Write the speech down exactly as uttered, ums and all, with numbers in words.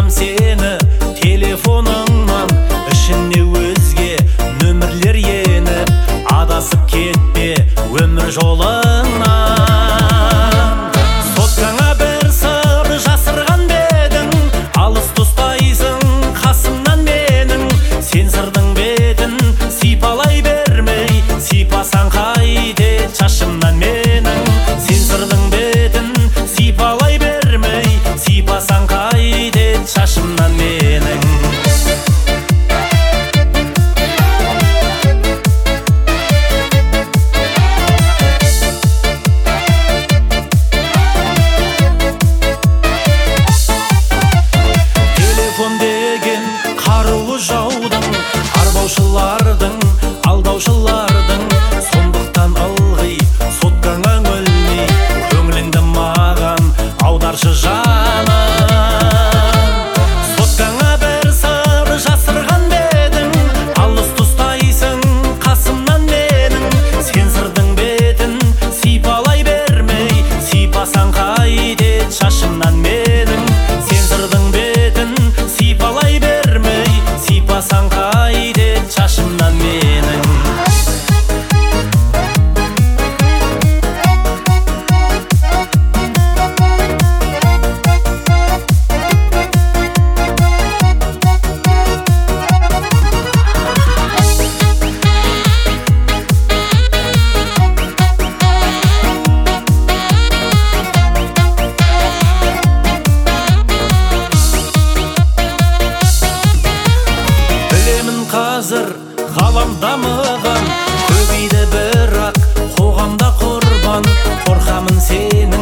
сені телефоныңнан, ішіне өзге нөмірлер еніп, адасып кетпе өмір жолыңнан. Соткаңа бір сыр жасырған бедің, алыс тұстайсың қасымнан менің. Сен сырдың бетін сипалай бермей, сипасаң қайтеді шашымнан менің. Сен сырдың бетін сипалай бермей, сипасаң қайтеді шашымнан менің. Телефон деген қарулы жаудың, арбаушылардың, алдаушылардың. Сондықтан ылғи соткаңа өлмей, көңіліңді маған аударшы жаным. Соткаңа бір сыр жасырған бедің, алыс тұстайсың қасымнан менің. Сен сырдың бетін сипалай бермей, сипасаң қайтеді шашымнан менің. Сен сырдың бетін сипалай бермей, сипасаң қайтеді шашымнан менің. Білемін қазір ғалам дамыған, көбейді бірақ қоғамда құрбан. Қорқамын сенің